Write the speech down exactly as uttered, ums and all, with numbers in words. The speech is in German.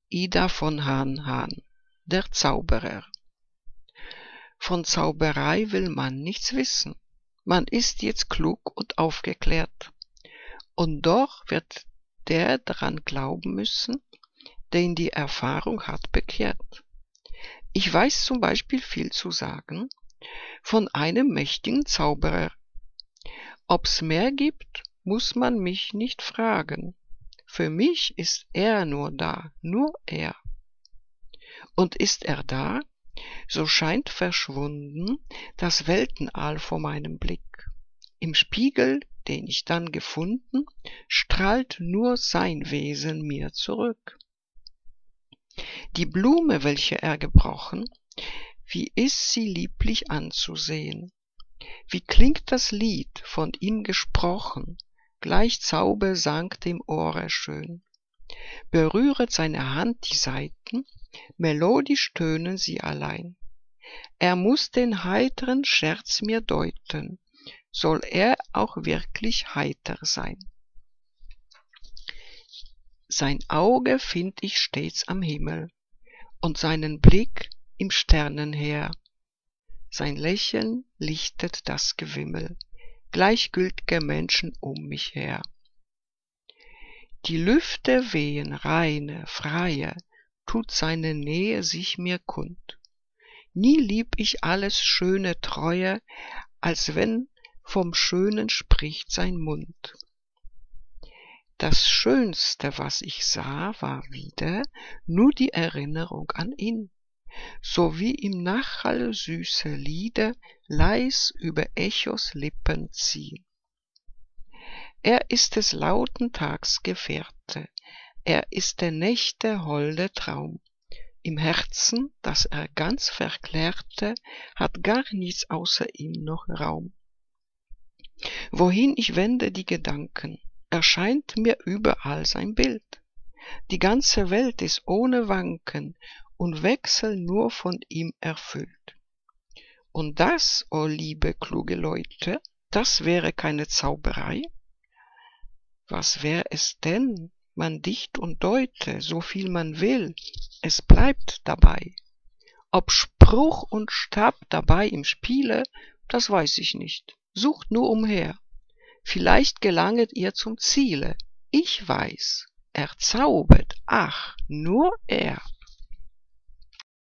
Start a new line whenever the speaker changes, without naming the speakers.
Ida von Hahn Hahn, der Zauberer. Von Zauberei will man nichts wissen. Man ist jetzt klug und aufgeklärt. Und doch wird der daran glauben müssen, den die Erfahrung hat bekehrt. Ich weiß zum Beispiel viel zu sagen von einem mächtigen Zauberer. Ob's mehr gibt, muss man mich nicht fragen. Für mich ist er nur da, nur er. Und ist er da, so scheint verschwunden das Weltenall vor meinem Blick. Im Spiegel, den ich dann gefunden, strahlt nur sein Wesen mir zurück. Die Blume, welche er gebrochen, wie ist sie lieblich anzusehen. Wie klingt das Lied, von ihm gesprochen, gleich Zaubersang dem Ohre schön. Berühret seine Hand die Saiten, melodisch tönen sie allein. Er muß den heiteren Scherz mir deuten, soll er auch wirklich heiter sein. Sein Auge find ich stets am Himmel und seinen Blick im Sternenheer. Sein Lächeln lichtet das Gewimmel gleichgültiger Menschen um mich her. Die Lüfte wehen reine, freie, tut seine Nähe sich mir kund. Nie lieb ich alles schöne Treue, als wenn vom Schönen spricht sein Mund. Das Schönste, was ich sah, war wieder nur die Erinnerung an ihn, so wie im Nachhall süße Lieder leis über Echos Lippen ziehen. Er ist des lauten Tags Gefährte, er ist der Nächte holde Traum. Im Herzen, das er ganz verklärte, hat gar nichts außer ihm noch Raum. Wohin ich wende die Gedanken, erscheint mir überall sein Bild. Die ganze Welt ist ohne Wanken und Wechsel nur von ihm erfüllt. Und das, o liebe kluge Leute, das wäre keine Zauberei? Was wär es denn? Man dicht und deute, so viel man will, es bleibt dabei. Ob Spruch und Stab dabei im Spiele, das weiß ich nicht. Sucht nur umher. Vielleicht gelanget ihr zum Ziele. Ich weiß, er zaubert, ach, nur er.